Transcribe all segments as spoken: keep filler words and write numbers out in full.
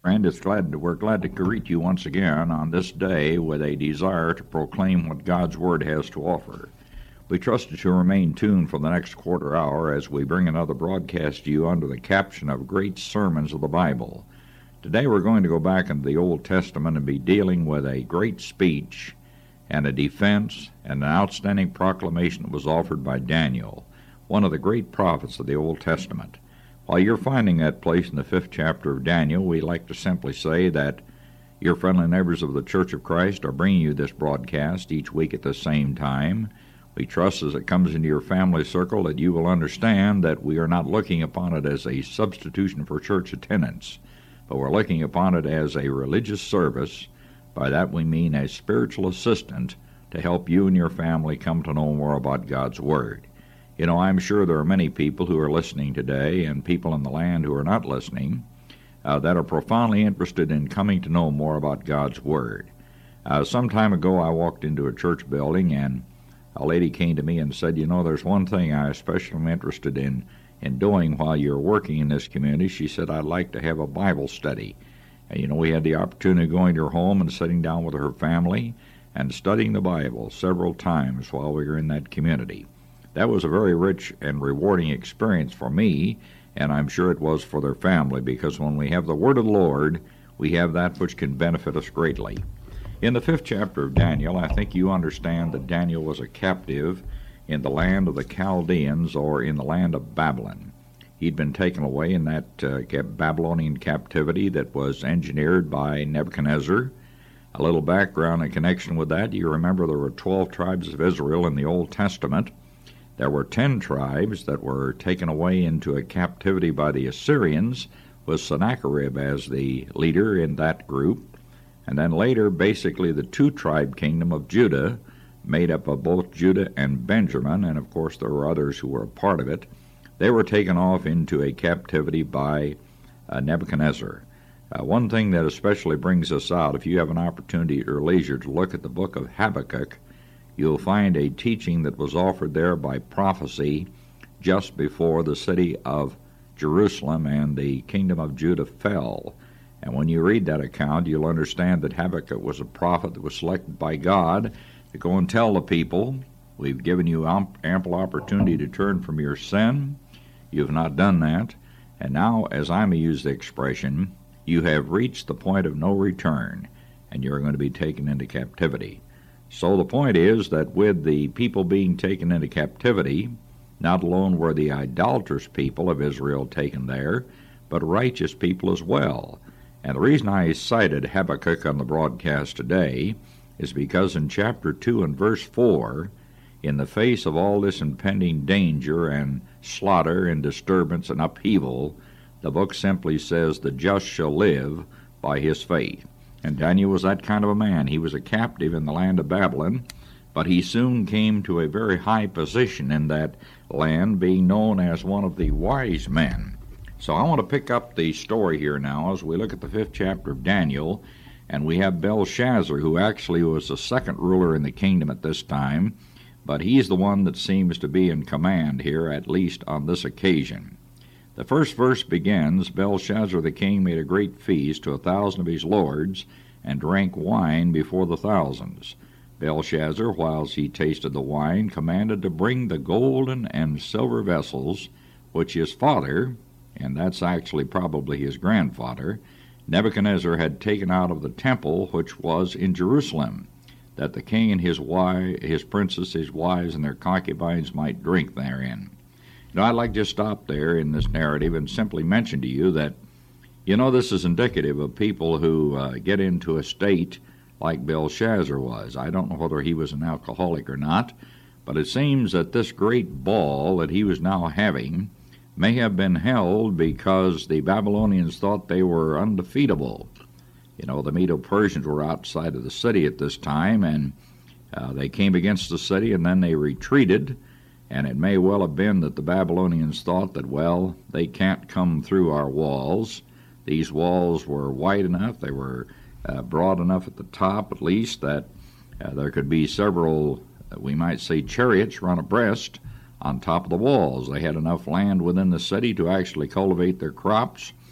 Friend, it's glad we're glad to greet you once again on this day with a desire to proclaim what God's Word has to offer. We trust that you'll remain tuned for the next quarter hour as we bring another broadcast to you under the caption of Great Sermons of the Bible. Today we're going to go back into the Old Testament and be dealing with a great speech and a defense and an outstanding proclamation that was offered by Daniel, one of the great prophets of the Old Testament. While you're finding that place in the fifth chapter of Daniel, we like to simply say that your friendly neighbors of the Church of Christ are bringing you this broadcast each week at the same time. We trust as it comes into your family circle that you will understand that we are not looking upon it as a substitution for church attendance, but we're looking upon it as a religious service. By that we mean a spiritual assistant to help you and your family come to know more about God's Word. You know, I'm sure there are many people who are listening today and people in the land who are not listening uh, that are profoundly interested in coming to know more about God's Word. Uh, some time ago I walked into a church building and a lady came to me and said, you know, there's one thing I especially am interested in, in doing while you're working in this community. She said, I'd like to have a Bible study. And, you know, we had the opportunity of going to her home and sitting down with her family and studying the Bible several times while we were in that community. That was a very rich and rewarding experience for me, and I'm sure it was for their family, because when we have the Word of the Lord, we have that which can benefit us greatly. In the fifth chapter of Daniel, I think you understand that Daniel was a captive in the land of the Chaldeans, or in the land of Babylon. He'd been taken away in that uh, Babylonian captivity that was engineered by Nebuchadnezzar. A little background in connection with that, you remember there were twelve tribes of Israel in the Old Testament. There were ten tribes that were taken away into a captivity by the Assyrians, with Sennacherib as the leader in that group. And then later, basically, the two-tribe kingdom of Judah, made up of both Judah and Benjamin, and of course there were others who were a part of it, they were taken off into a captivity by uh, Nebuchadnezzar. Uh, one thing that especially brings us out, if you have an opportunity at your leisure to look at the book of Habakkuk, you'll find a teaching that was offered there by prophecy just before the city of Jerusalem and the kingdom of Judah fell. And when you read that account, you'll understand that Habakkuk was a prophet that was selected by God to go and tell the people, we've given you ample opportunity to turn from your sin. You've not done that. And now, as I may use the expression, you have reached the point of no return, and you're going to be taken into captivity. So the point is that with the people being taken into captivity, not alone were the idolatrous people of Israel taken there, but righteous people as well. And the reason I cited Habakkuk on the broadcast today is because in chapter two and verse four, in the face of all this impending danger and slaughter and disturbance and upheaval, the book simply says, the just shall live by his faith. And Daniel was that kind of a man. He was a captive in the land of Babylon, but he soon came to a very high position in that land, being known as one of the wise men. So I want to pick up the story here now as we look at the fifth chapter of Daniel, and we have Belshazzar, who actually was the second ruler in the kingdom at this time, but he's the one that seems to be in command here, at least on this occasion. The first verse begins, Belshazzar the king made a great feast to a thousand of his lords, and drank wine before the thousands. Belshazzar, whilst he tasted the wine, commanded to bring the golden and silver vessels, which his father, and that's actually probably his grandfather, Nebuchadnezzar had taken out of the temple which was in Jerusalem, that the king and his wife, his princes, his wives, and their concubines might drink therein. You know, I'd like to just stop there in this narrative and simply mention to you that, you know, this is indicative of people who uh, get into a state like Belshazzar was. I don't know whether he was an alcoholic or not, but it seems that this great ball that he was now having may have been held because the Babylonians thought they were undefeatable. You know, the Medo-Persians were outside of the city at this time, and uh, they came against the city, and then they retreated. And it may well have been that the Babylonians thought that, well, they can't come through our walls. These walls were wide enough, they were uh, broad enough at the top, at least, that uh, there could be several, uh, we might say, chariots run abreast on top of the walls. They had enough land within the city to actually cultivate their crops,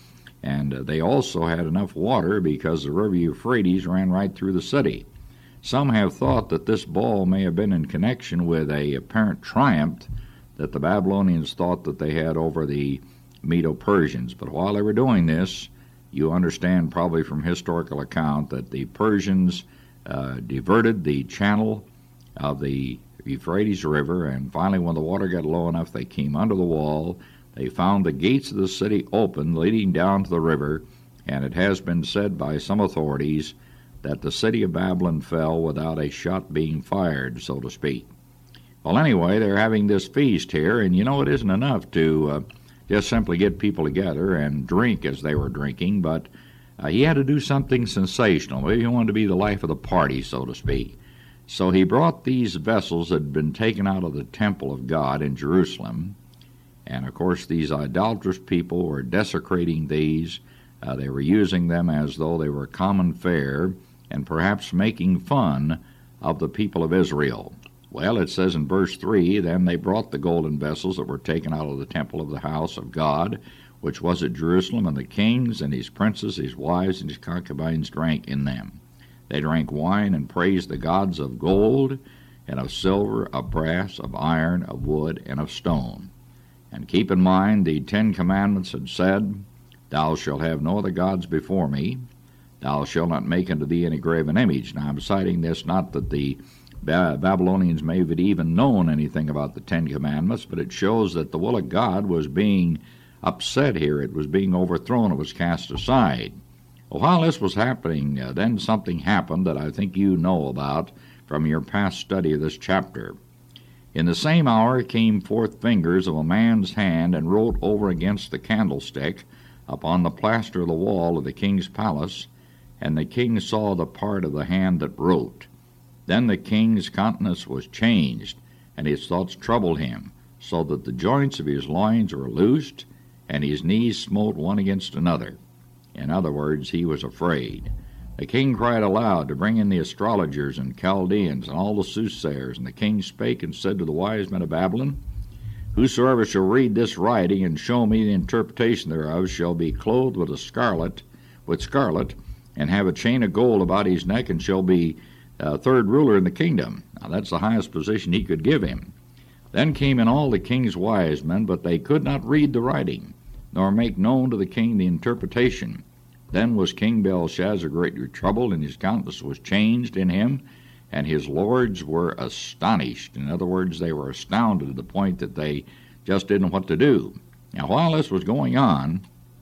And uh, they also had enough water because the river Euphrates ran right through the city. Some have thought that this ball may have been in connection with a apparent triumph that the Babylonians thought that they had over the Medo-Persians. But while they were doing this, you understand probably from historical account that the Persians uh, diverted the channel of the Euphrates River, and finally when the water got low enough, they came under the wall. They found the gates of the city open, leading down to the river, and it has been said by some authorities that the city of Babylon fell without a shot being fired, so to speak. Well, anyway, they're having this feast here, and you know it isn't enough to uh, just simply get people together and drink as they were drinking, but uh, he had to do something sensational. Maybe he wanted to be the life of the party, so to speak. So he brought these vessels that had been taken out of the temple of God in Jerusalem, and of course these idolatrous people were desecrating these. Uh, they were using them as though they were common fare, and perhaps making fun of the people of Israel. Well, it says in verse three, Then they brought the golden vessels that were taken out of the temple of the house of God, which was at Jerusalem, and the kings and his princes, his wives, and his concubines drank in them. They drank wine and praised the gods of gold, and of silver, of brass, of iron, of wood, and of stone. And keep in mind, the Ten Commandments had said, Thou shalt have no other gods before me. Thou shalt not make unto thee any graven image. Now I'm citing this not that the ba- Babylonians may have even known anything about the Ten Commandments, but it shows that the will of God was being upset here. It was being overthrown. It was cast aside. Well, while this was happening, uh, then something happened that I think you know about from your past study of this chapter. In the same hour came forth fingers of a man's hand and wrote over against the candlestick upon the plaster of the wall of the king's palace, and the king saw the part of the hand that wrote. Then the king's countenance was changed, and his thoughts troubled him, so that the joints of his loins were loosed, and his knees smote one against another. In other words, he was afraid. The king cried aloud to bring in the astrologers and Chaldeans and all the soothsayers, and the king spake and said to the wise men of Babylon, Whosoever shall read this writing and show me the interpretation thereof shall be clothed with a scarlet, with scarlet, and have a chain of gold about his neck, and shall be uh, third ruler in the kingdom. Now that's the highest position he could give him. Then came in all the king's wise men, but they could not read the writing, nor make known to the king the interpretation. Then was King Belshazzar greatly troubled, and his countenance was changed in him, and his lords were astonished. In other words, they were astounded to the point that they just didn't know what to do. Now, while this was going on,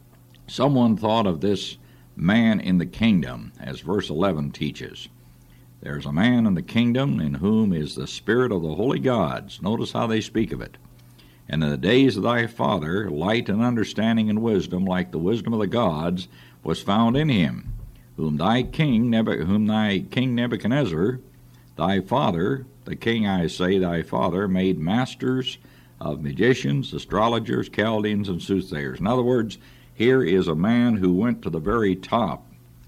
someone thought of this man in the kingdom, as verse eleven teaches. There's a man in the kingdom in whom is the spirit of the holy gods. Notice how they speak of it. And in the days of thy father, light and understanding and wisdom, like the wisdom of the gods, was found in him, whom thy king, Neb- whom thy king Nebuchadnezzar, thy father, the king, I say, thy father, made masters of magicians, astrologers, Chaldeans, and soothsayers. In other words, here is a man who went to the very top.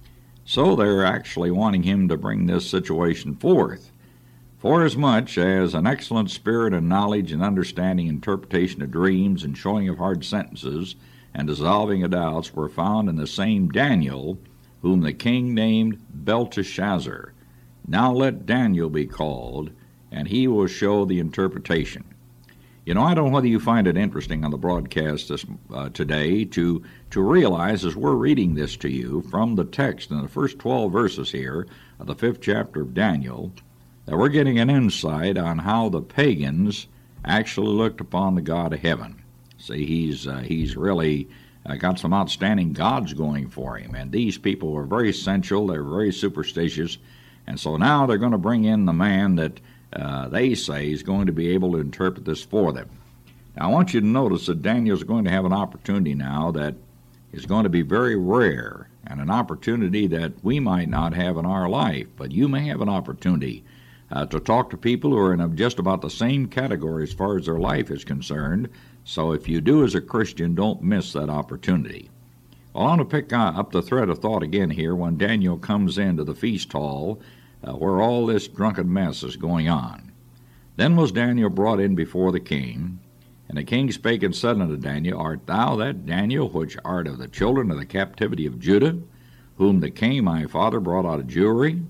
So they're actually wanting him to bring this situation forth. Forasmuch as an excellent spirit and knowledge and understanding, interpretation of dreams, and showing of hard sentences, and dissolving of doubts were found in the same Daniel, whom the king named Belteshazzar. Now let Daniel be called, and he will show the interpretation. You know, I don't know whether you find it interesting on the broadcast this, uh, today to, to realize as we're reading this to you from the text in the first twelve verses here of the fifth chapter of Daniel, that we're getting an insight on how the pagans actually looked upon the God of heaven. See, he's, uh, he's really uh, got some outstanding gods going for him, and these people were very sensual, they were very superstitious, and so now they're going to bring in the man that Uh, they say is going to be able to interpret this for them. Now, I want you to notice that Daniel's going to have an opportunity now that is going to be very rare, and an opportunity that we might not have in our life, but you may have an opportunity uh, to talk to people who are in just about the same category as far as their life is concerned. So if you do as a Christian, don't miss that opportunity. Well, I want to pick uh, up the thread of thought again here when Daniel comes into the feast hall Uh, where all this drunken mess is going on. Then was Daniel brought in before the king, And the king spake and said unto Daniel, Art thou that Daniel which art of the children of the captivity of Judah, whom the king my father brought out of Jewry?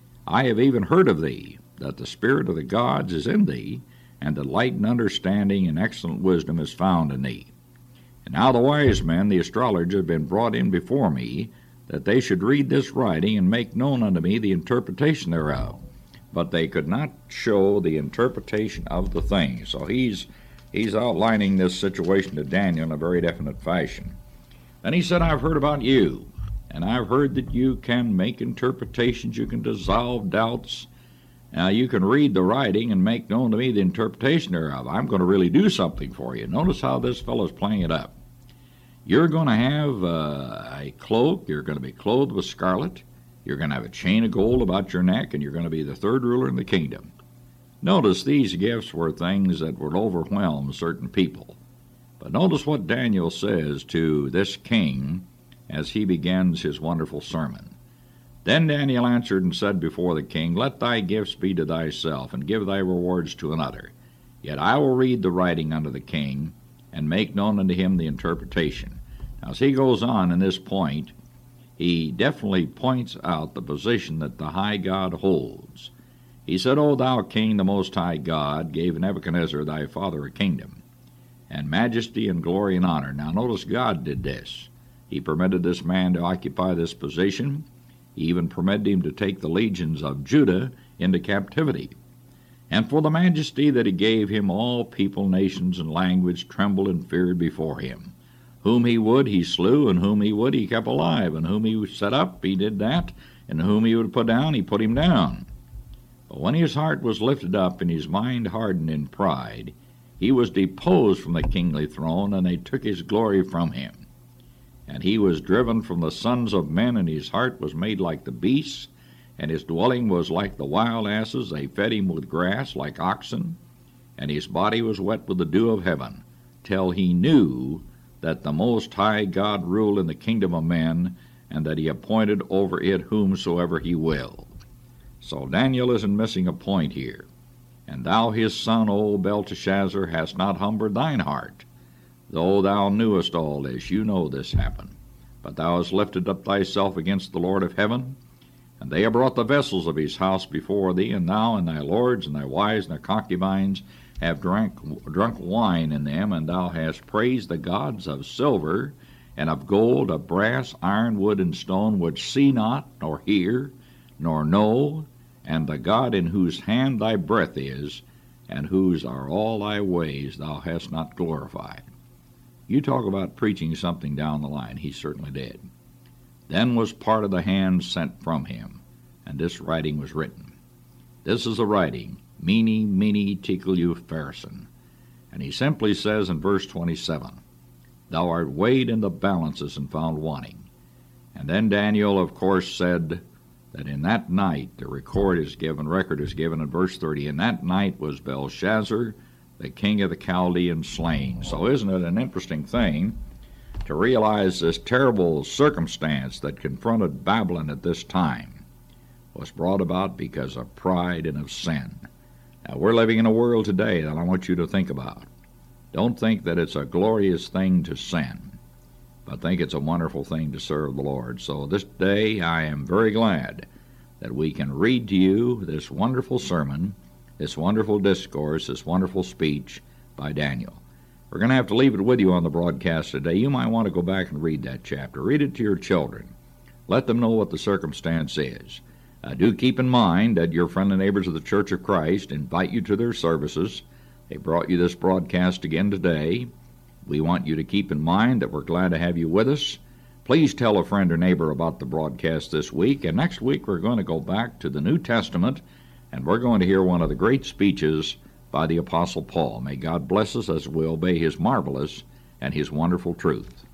I have even heard of thee, that the spirit of the gods is in thee, and that light and understanding and excellent wisdom is found in thee. And now the wise men, the astrologers, have been brought in before me, that they should read this writing and make known unto me the interpretation thereof. But they could not show the interpretation of the thing. So he's he's outlining this situation to Daniel in a very definite fashion. Then he said, I've heard about you, and I've heard that you can make interpretations, you can dissolve doubts. Now you can read the writing and make known to me the interpretation thereof. I'm going to really do something for you. Notice how this fellow's playing it up. You're going to have uh, a cloak, you're going to be clothed with scarlet, you're going to have a chain of gold about your neck, and you're going to be the third ruler in the kingdom. Notice these gifts were things that would overwhelm certain people. But notice what Daniel says to this king as he begins his wonderful sermon. Then Daniel answered and said before the king, Let thy gifts be to thyself, and give thy rewards to another. Yet I will read the writing unto the king, and make known unto him the interpretation. Now as he goes on in this point, he definitely points out the position that the high God holds. He said, O thou king, the most high God, gave Nebuchadnezzar thy father a kingdom, and majesty and glory and honor. Now notice God did this. He permitted this man to occupy this position. He even permitted him to take the legions of Judah into captivity. And for the majesty that he gave him, all people, nations, and language trembled and feared before him. Whom he would, he slew, and whom he would, he kept alive, and whom he set up, he did that, and whom he would put down, he put him down. But when his heart was lifted up and his mind hardened in pride, he was deposed from the kingly throne, and they took his glory from him. And he was driven from the sons of men, and his heart was made like the beasts, and his dwelling was like the wild asses. They fed him with grass like oxen, and his body was wet with the dew of heaven, till he knew that the Most High God ruled in the kingdom of men, and that he appointed over it whomsoever he will. So Daniel isn't missing a point here. And thou his son, O Belteshazzar, hast not humbled thine heart. Though thou knewest all this, you know this happened. But thou hast lifted up thyself against the Lord of heaven, and they have brought the vessels of his house before thee, and thou and thy lords and thy wives and thy concubines have drank, drunk wine in them, and thou hast praised the gods of silver, and of gold, of brass, iron, wood, and stone, which see not, nor hear, nor know, and the God in whose hand thy breath is, and whose are all thy ways, thou hast not glorified. You talk about preaching something down the line. He certainly did. Then was part of the hand sent from him, and this writing was written. This is the writing, Mene, Mene, Tekel, Upharsin. And he simply says in verse twenty-seven, Thou art weighed in the balances and found wanting. And then Daniel, of course, said that in that night, the record is given, record is given in verse thirty, in that night was Belshazzar, the king of the Chaldeans, slain. So isn't it an interesting thing to realize this terrible circumstance that confronted Babylon at this time was brought about because of pride and of sin. Now, we're living in a world today that I want you to think about. Don't think that it's a glorious thing to sin, but think it's a wonderful thing to serve the Lord. So this day I am very glad that we can read to you this wonderful sermon, this wonderful discourse, this wonderful speech by Daniel. We're going to have to leave it with you on the broadcast today. You might want to go back and read that chapter. Read it to your children. Let them know what the circumstance is. Uh, do keep in mind that your friendly neighbors of the Church of Christ invite you to their services. They brought you this broadcast again today. We want you to keep in mind that we're glad to have you with us. Please tell a friend or neighbor about the broadcast this week. And next week we're going to go back to the New Testament, and we're going to hear one of the great speeches by the Apostle Paul. May God bless us as we obey his marvelous and his wonderful truth.